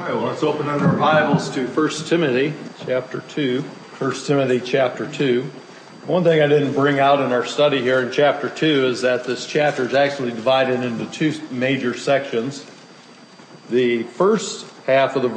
right, well, let's open up our Bibles to 1 Timothy chapter 2. 1 Timothy chapter 2. One thing I didn't bring out in our study here in chapter 2 is that this chapter is actually divided into two major sections. The first half of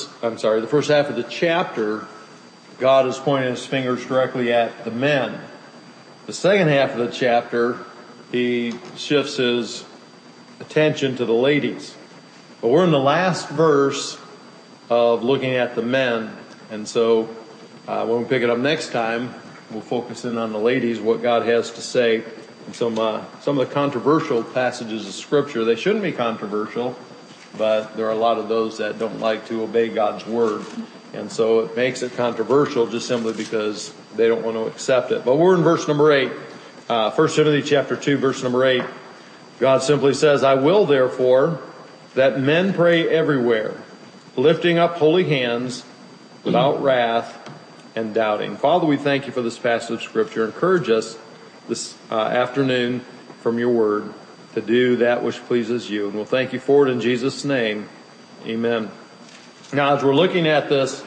the chapter, God is pointing his fingers directly at the men. The second half of the chapter, he shifts his attention to the ladies. But we're in the last verse of looking at the men, and so when we pick it up next time, we'll focus in on the ladies, what God has to say, and some of the controversial passages of Scripture. They shouldn't be controversial, but there are a lot of those that don't like to obey God's Word, and so it makes it controversial just simply because they don't want to accept it. But we're in verse number 8, 1 Timothy chapter 2, verse number 8. God simply says, "I will therefore that men pray everywhere, lifting up holy hands without wrath and doubting." Father, we thank you for this passage of Scripture. Encourage us this afternoon from your word to do that which pleases you. And we'll thank you for it in Jesus' name. Amen. Now, as we're looking at this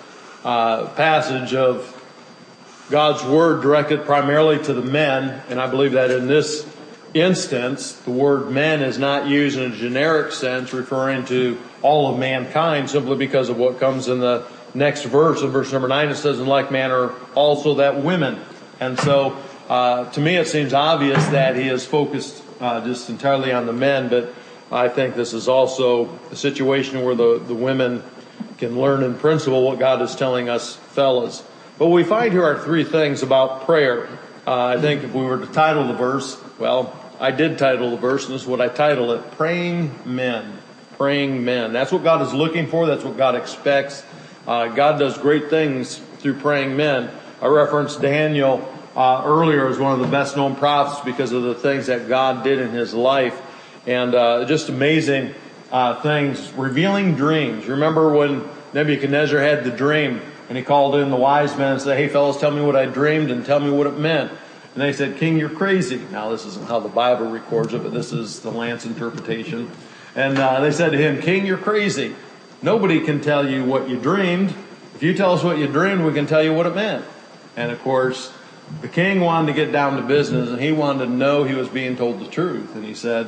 passage of God's word directed primarily to the men, and I believe that in this instance, the word men is not used in a generic sense, referring to all of mankind, simply because of what comes in the next verse. In verse number 9, it says, "In like manner also that women." And so, to me, it seems obvious that he is focused just entirely on the men, but I think this is also a situation where the women can learn in principle what God is telling us fellas. But what we find here are three things about prayer. I think if we were to title the verse, well, I did title the verse, and this is what I title it: Praying Men. Praying men. That's what God is looking for. That's what God expects. God does great things through praying men. I referenced Daniel earlier as one of the best known prophets because of the things that God did in his life. And just amazing things. Revealing dreams. Remember when Nebuchadnezzar had the dream and he called in the wise men and said, "Hey fellas, tell me what I dreamed and tell me what it meant." And they said, "King, you're crazy." Now, this isn't how the Bible records it, but this is the Lance interpretation. And they said to him, "King, you're crazy. Nobody can tell you what you dreamed. If you tell us what you dreamed, we can tell you what it meant." And, of course, the king wanted to get down to business, and he wanted to know he was being told the truth. And he said,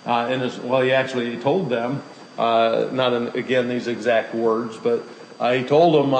he actually told them, not in, again, these exact words, but he told them,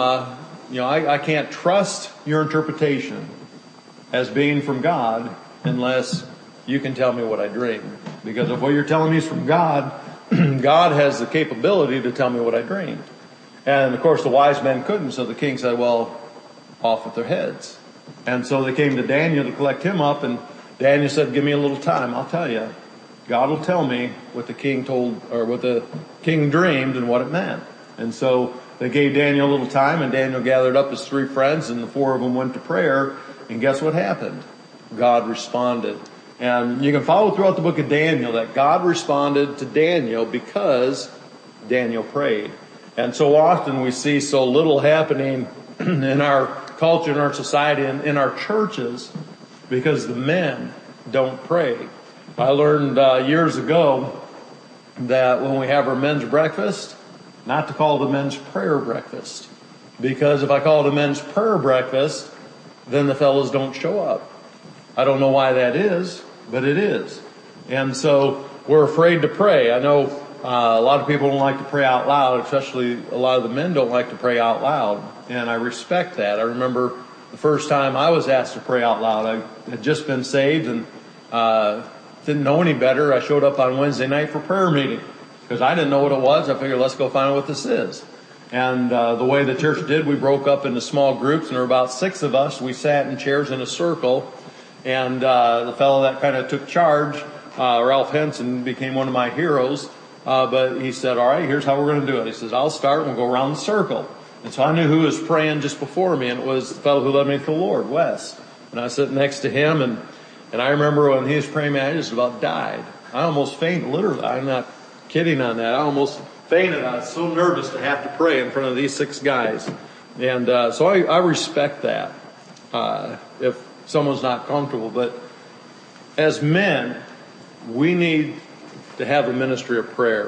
I can't trust your interpretation as being from God unless you can tell me what I dreamed. Because if what you're telling me is from God, God has the capability to tell me what I dreamed. And of course the wise men couldn't, so the king said, "Well, off with their heads." And so they came to Daniel to collect him up, and Daniel said, "Give me a little time, I'll tell you. God will tell me what the king told, or what the king dreamed and what it meant." And so they gave Daniel a little time, and Daniel gathered up his three friends, and the four of them went to prayer. And guess what happened? God responded. And you can follow throughout the book of Daniel that God responded to Daniel because Daniel prayed. And so often we see so little happening in our culture, in our society, and in our churches because the men don't pray. I learned years ago that when we have our men's breakfast, not to call it a men's prayer breakfast. Because if I call it a men's prayer breakfast, then the fellows don't show up. I don't know why that is, but it is. And so we're afraid to pray. I know a lot of people don't like to pray out loud, especially a lot of the men don't like to pray out loud. And I respect that. I remember the first time I was asked to pray out loud. I had just been saved and didn't know any better. I showed up on Wednesday night for prayer meeting because I didn't know what it was. I figured, let's go find out what this is. And the way the church did, we broke up into small groups, and there were about 6 of us. We sat in chairs in a circle, and the fellow that kind of took charge, Ralph Henson, became one of my heroes. But he said, "All right, here's how we're going to do it." He says, "I'll start, and we'll go around the circle." And so I knew who was praying just before me, and it was the fellow who led me to the Lord, Wes. And I sat next to him, and I remember when he was praying, man, I just about died. I almost fainted, literally. I'm not kidding on that. I almost fainted. I was so nervous to have to pray in front of these 6 guys. And so I respect that if someone's not comfortable. But as men, we need to have a ministry of prayer.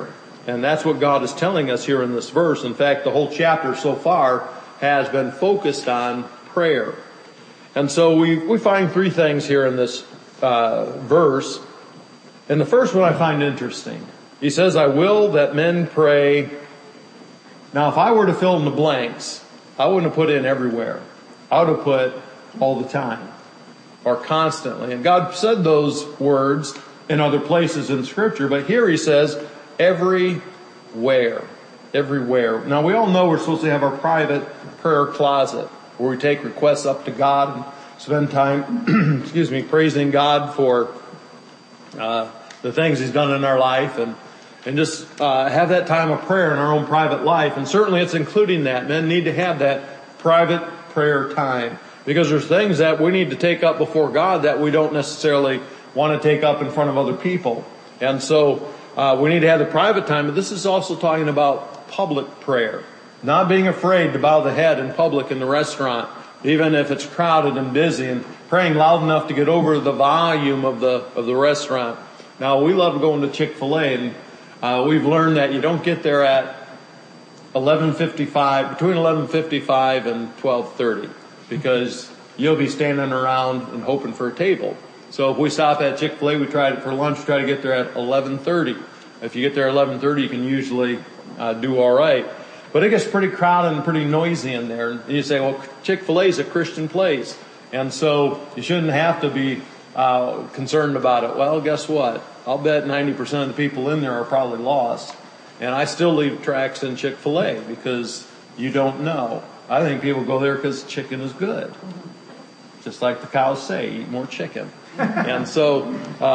And that's what God is telling us here in this verse. In fact, the whole chapter so far has been focused on prayer. And so we find three things here in this verse. And the first one I find interesting. He says, I will that men pray. Now, if I were to fill in the blanks, I wouldn't have put in everywhere. I would have put all the time or constantly. And God said those words in other places in Scripture, but here he says, everywhere. Everywhere. Now, we all know we're supposed to have our private prayer closet where we take requests up to God and spend time, praising God for the things He's done in our life and just have that time of prayer in our own private life. And certainly it's including that. Men need to have that private prayer time because there's things that we need to take up before God that we don't necessarily want to take up in front of other people. And so we need to have the private time, but this is also talking about public prayer. Not being afraid to bow the head in public in the restaurant, even if it's crowded and busy, and praying loud enough to get over the volume of the restaurant. Now, we love going to Chick-fil-A, and we've learned that you don't get there at 11:55, between 11:55 and 12:30, because you'll be standing around and hoping for a table. So if we stop at Chick-fil-A, we try it for lunch, try to get there at 11:30. If you get there at 11:30, you can usually do all right. But it gets pretty crowded and pretty noisy in there. And you say, well, Chick-fil-A is a Christian place, and so you shouldn't have to be concerned about it. Well, guess what? I'll bet 90% of the people in there are probably lost. And I still leave tracts in Chick-fil-A because you don't know. I think people go there because chicken is good. Just like the cows say, eat more chicken. And so,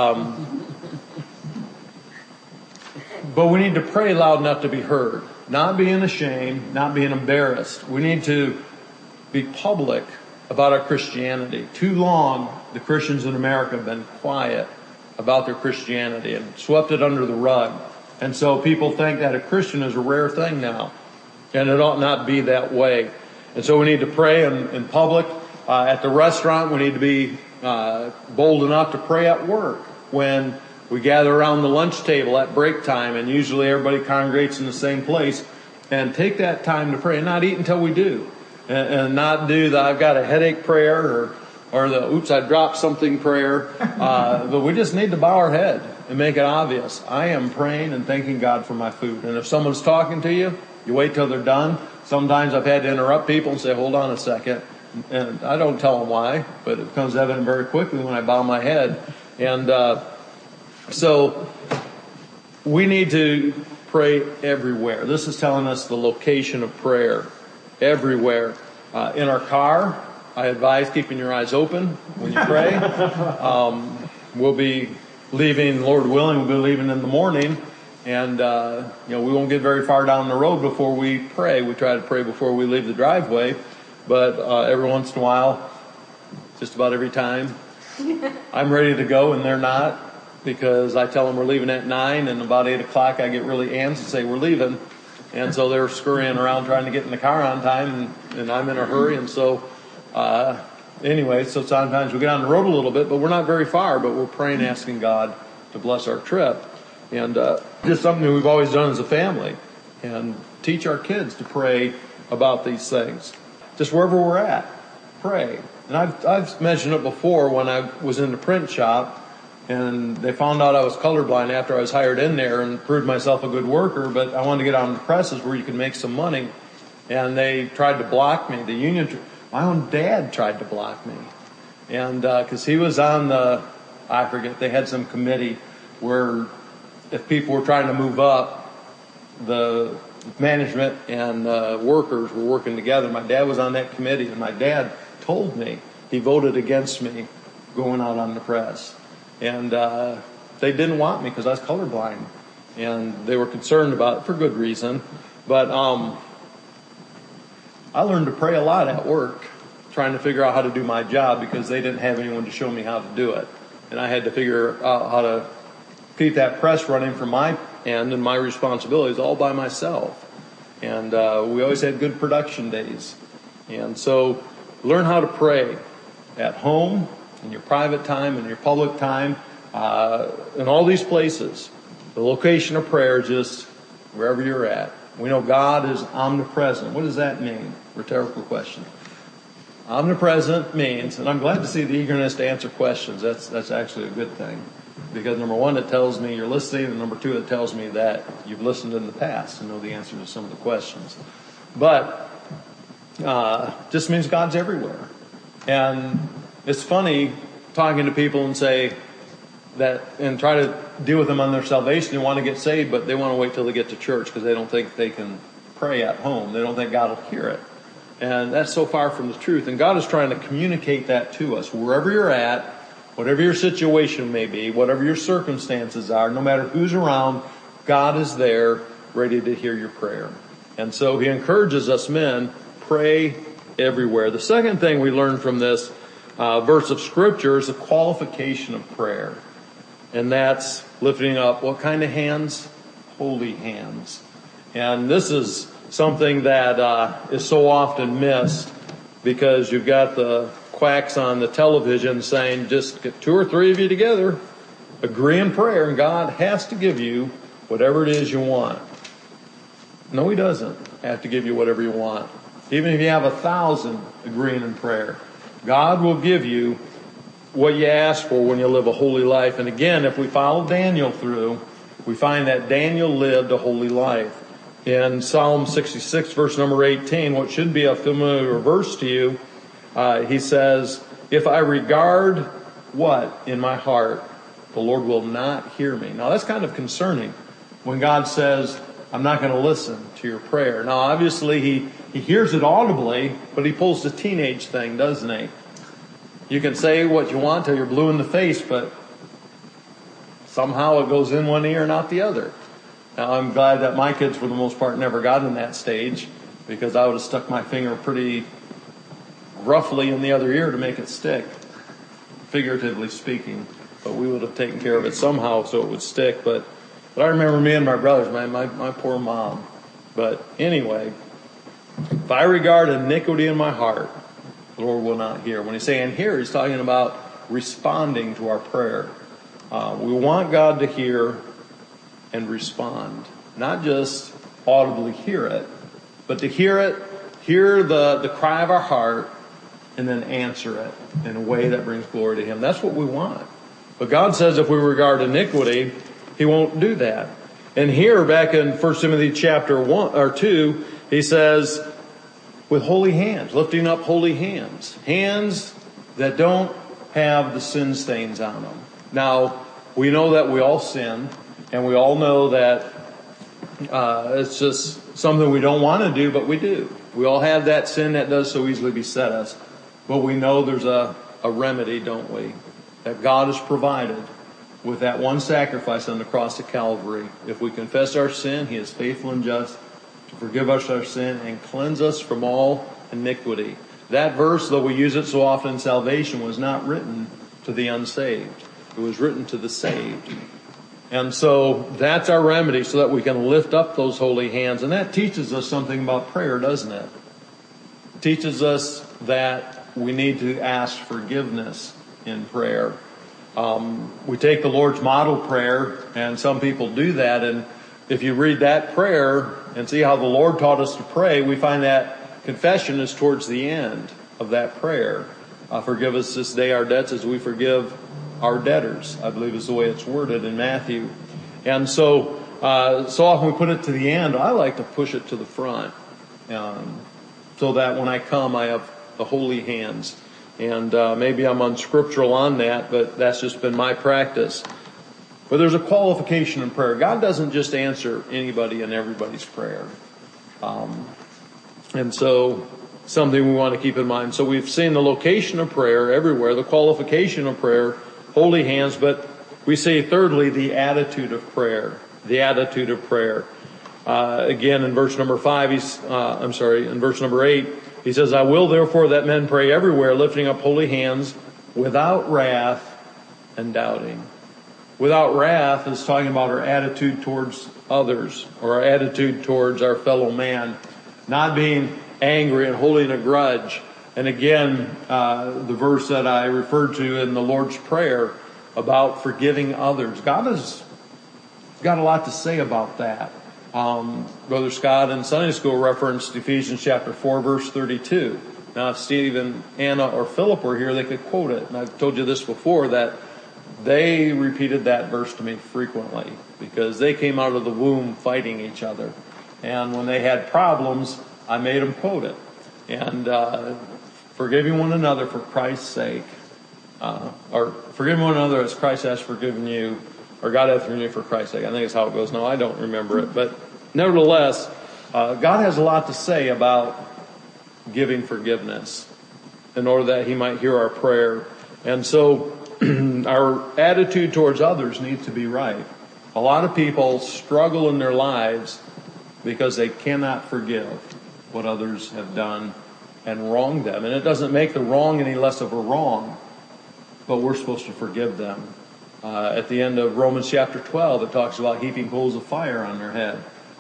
but we need to pray loud enough to be heard. Not being ashamed, not being embarrassed. We need to be public about our Christianity. Too long, the Christians in America have been quiet about their Christianity and swept it under the rug. And so people think that a Christian is a rare thing now. And it ought not be that way. And so we need to pray in public. At the restaurant, we need to be bold enough to pray at work when we gather around the lunch table at break time, and usually everybody congregates in the same place, and take that time to pray and not eat until we do. And not do the I've got a headache prayer or the oops, I dropped something prayer. But we just need to bow our head and make it obvious. I am praying and thanking God for my food. And if someone's talking to you, you wait till they're done. Sometimes I've had to interrupt people and say, hold on a second. And I don't tell them why, but it becomes evident very quickly when I bow my head. And so we need to pray everywhere. This is telling us the location of prayer. Everywhere. In our car, I advise keeping your eyes open when you pray. We'll be leaving, Lord willing, we'll be leaving in the morning. And, we won't get very far down the road before we pray. We try to pray before we leave the driveway. But every once in a while, just about every time, I'm ready to go and they're not. Because I tell them we're leaving at 9, and about 8 o'clock I get really antsy and say we're leaving. And so they're scurrying around trying to get in the car on time, and I'm in a hurry. And so, anyway, so sometimes we get on the road a little bit, but we're not very far, but we're praying, asking God to bless our trip. And just something that we've always done as a family, and teach our kids to pray about these things. Just wherever we're at, pray. And I've mentioned it before when I was in the print shop, and they found out I was colorblind after I was hired in there and proved myself a good worker, but I wanted to get on the presses where you could make some money. And they tried to block me. The union, my own dad tried to block me. And, cause he was on I forget, they had some committee where if people were trying to move up, the management and workers were working together. My dad was on that committee, and my dad told me he voted against me going out on the press. And they didn't want me because I was colorblind. And they were concerned about it for good reason. But I learned to pray a lot at work, trying to figure out how to do my job because they didn't have anyone to show me how to do it. And I had to figure out how to keep that press running from my end and my responsibilities all by myself. And we always had good production days. And so learn how to pray at home, in your private time, in your public time, in all these places. The location of prayer, just wherever you're at. We know God is omnipresent. What does that mean? Rhetorical question. Omnipresent means, and I'm glad to see the eagerness to answer questions. That's actually a good thing. Because number one, it tells me you're listening, and number two, it tells me that you've listened in the past and know the answer to some of the questions. But just means God's everywhere. And it's funny talking to people and say that, and try to deal with them on their salvation. They want to get saved, but they want to wait till they get to church because they don't think they can pray at home. They don't think God will hear it. And that's so far from the truth. And God is trying to communicate that to us. Wherever you're at, whatever your situation may be, whatever your circumstances are, no matter who's around, God is there ready to hear your prayer. And so He encourages us men, pray everywhere. The second thing we learn from this verse of Scripture is the qualification of prayer. And that's lifting up what kind of hands? Holy hands. And this is something that is so often missed because you've got the quacks on the television saying just get 2 or 3 of you together, agree in prayer, and God has to give you whatever it is you want. No, He doesn't have to give you whatever you want. Even if you have 1,000 agreeing in prayer, God will give you what you ask for when you live a holy life. And again, if we follow Daniel through, we find that Daniel lived a holy life. In Psalm 66, verse number 18, what should be a familiar verse to you, he says, if I regard what in my heart, the Lord will not hear me. Now that's kind of concerning when God says, I'm not going to listen to your prayer. Now obviously he hears it audibly, but He pulls the teenage thing, doesn't He? You can say what you want till you're blue in the face, but somehow it goes in one ear and out the other. Now I'm glad that my kids for the most part never got in that stage, because I would have stuck my finger pretty roughly in the other ear to make it stick, figuratively speaking. But we would have taken care of it somehow so it would stick. But I remember me and my brothers, my poor mom. But anyway, if I regard iniquity in my heart, the Lord will not hear. When He's saying here, He's talking about responding to our prayer. We want God to hear and respond. Not just audibly hear it, but to hear it, hear the cry of our heart, and then answer it in a way that brings glory to Him. That's what we want. But God says if we regard iniquity, He won't do that. And here, back in 1 Timothy chapter 1 or 2, He says, with holy hands, lifting up holy hands. Hands that don't have the sin stains on them. Now, we know that we all sin, and we all know that it's just something we don't want to do, but we do. We all have that sin that does so easily beset us. But we know there's a remedy, don't we? That God has provided with that one sacrifice on the cross of Calvary. If we confess our sin, He is faithful and just to forgive us our sin and cleanse us from all iniquity. That verse, though we use it so often in salvation, was not written to the unsaved. It was written to the saved. And so that's our remedy so that we can lift up those holy hands. And that teaches us something about prayer, doesn't it? It teaches us that we need to ask forgiveness in prayer. We take the Lord's model prayer, and some people do that. And if you read that prayer and see how the Lord taught us to pray, we find that confession is towards the end of that prayer. Forgive us this day our debts as we forgive our debtors, I believe is the way it's worded in Matthew. And so often we put it to the end. I like to push it to the front, so that when I come, I have the holy hands. And maybe I'm unscriptural on that, but that's just been my practice. But there's a qualification in prayer. God doesn't just answer anybody and everybody's prayer. And so something we want to keep in mind. So we've seen the location of prayer everywhere, the qualification of prayer, holy hands, but we say thirdly, the attitude of prayer. The attitude of prayer. Again, in verse number 5, in verse number 8, he says, I will therefore that men pray everywhere, lifting up holy hands, without wrath and doubting. Without wrath is talking about our attitude towards others, or our attitude towards our fellow man. Not being angry and holding a grudge. And again, the verse that I referred to in the Lord's Prayer about forgiving others. God has got a lot to say about that. Brother Scott in Sunday school referenced Ephesians chapter 4, verse 32. Now, if Stephen, Anna, or Philip were here, they could quote it. And I've told you this before, that they repeated that verse to me frequently because they came out of the womb fighting each other. And when they had problems, I made them quote it. And forgiving one another for Christ's sake, or forgiving one another as Christ has forgiven you, or God hath forgiven you for Christ's sake. I think it's how it goes. No, I don't remember it. But nevertheless, God has a lot to say about giving forgiveness in order that He might hear our prayer. And so our attitude towards others needs to be right. A lot of people struggle in their lives because they cannot forgive what others have done and wronged them. And it doesn't make the wrong any less of a wrong, but we're supposed to forgive them. At the end of Romans chapter 12, it talks about heaping coals of fire on their head.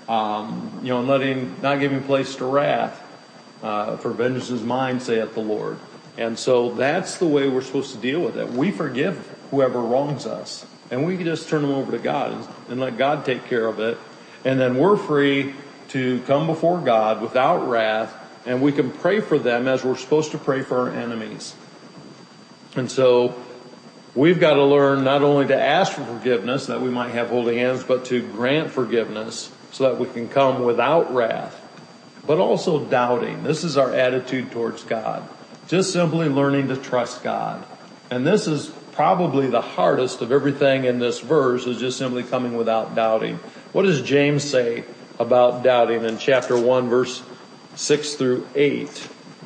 Not giving place to wrath. For vengeance is mine, saith the Lord. And so that's the way we're supposed to deal with it. We forgive whoever wrongs us. And we can just turn them over to God and let God take care of it. And then we're free to come before God without wrath. And we can pray for them as we're supposed to pray for our enemies. And so we've got to learn not only to ask for forgiveness that we might have holy hands, but to grant forgiveness so that we can come without wrath, but also doubting. This is our attitude towards God. Just simply learning to trust God. And this is probably the hardest of everything in this verse, is just simply coming without doubting. What does James say about doubting in chapter 1, verse 6 through 8?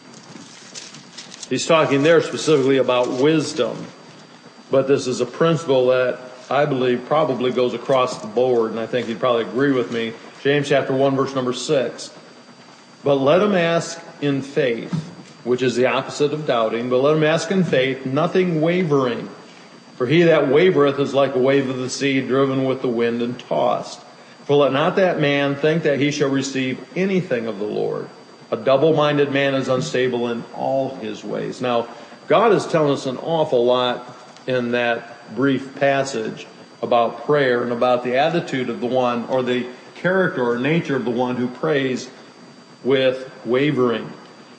He's talking there specifically about wisdom. But this is a principle that I believe probably goes across the board, and I think you'd probably agree with me. James chapter 1, verse number 6. But let him ask in faith, which is the opposite of doubting, but let him ask in faith, nothing wavering. For he that wavereth is like a wave of the sea, driven with the wind and tossed. For let not that man think that he shall receive anything of the Lord. A double-minded man is unstable in all his ways. Now, God is telling us an awful lot in that brief passage about prayer and about the attitude of the one, or the character or nature of the one who prays with wavering.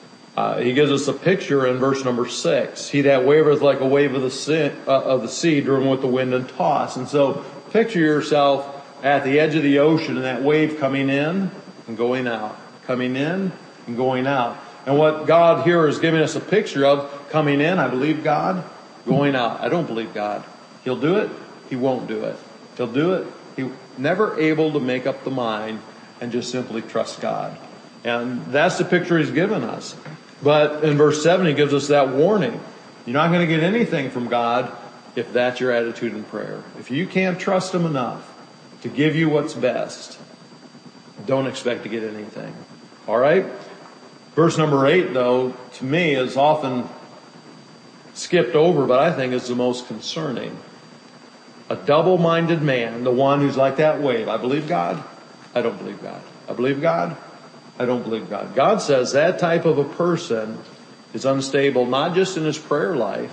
He gives us a picture in verse number 6. He that wavereth like a wave of the sea, driven with the wind and tossed. And so picture yourself at the edge of the ocean and that wave coming in and going out, coming in and going out. And what God here is giving us a picture of, coming in, I believe God, going out, I don't believe God. He'll do it, He won't do it. He'll do it, He's never able to make up the mind and just simply trust God. And that's the picture He's given us. But in verse 7, He gives us that warning. You're not going to get anything from God if that's your attitude in prayer. If you can't trust Him enough to give you what's best, don't expect to get anything. All right? Verse number 8, though, to me is often skipped over, but I think is the most concerning. A double-minded man, the one who's like that wave. I believe God. I don't believe God. I believe God. I don't believe God. God says that type of a person is unstable, not just in his prayer life,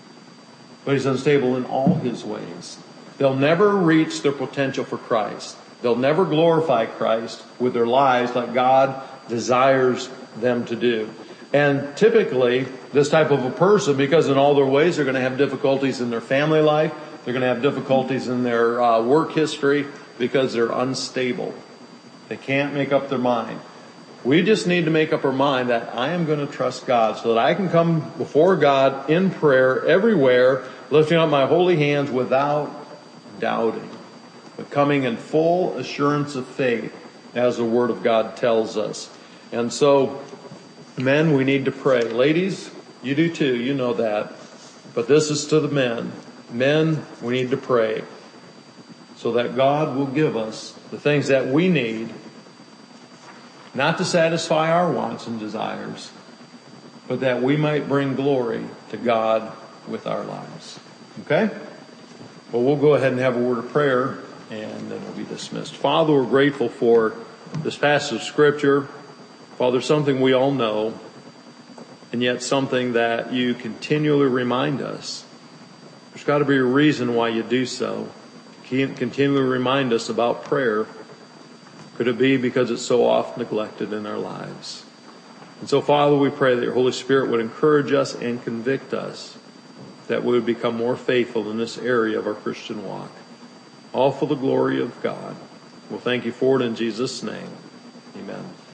but he's unstable in all his ways. They'll never reach their potential for Christ. They'll never glorify Christ with their lives like God desires them to do. And typically, this type of a person, because in all their ways they're going to have difficulties in their family life, they're going to have difficulties in their work history, because they're unstable. They can't make up their mind. We just need to make up our mind that I am going to trust God so that I can come before God in prayer everywhere, lifting up my holy hands without doubting, but coming in full assurance of faith as the Word of God tells us. And so, men, we need to pray. Ladies, you do too, you know that. But this is to the men. Men, we need to pray so that God will give us the things that we need, not to satisfy our wants and desires, but that we might bring glory to God with our lives. Okay? Well, we'll go ahead and have a word of prayer, and then we'll be dismissed. Father, we're grateful for this passage of Scripture. Father, something we all know, and yet something that you continually remind us. There's got to be a reason why you do so. Continually remind us about prayer. Could it be because it's so often neglected in our lives? And so, Father, we pray that your Holy Spirit would encourage us and convict us, that we would become more faithful in this area of our Christian walk. All for the glory of God. We'll thank you for it in Jesus' name. Amen.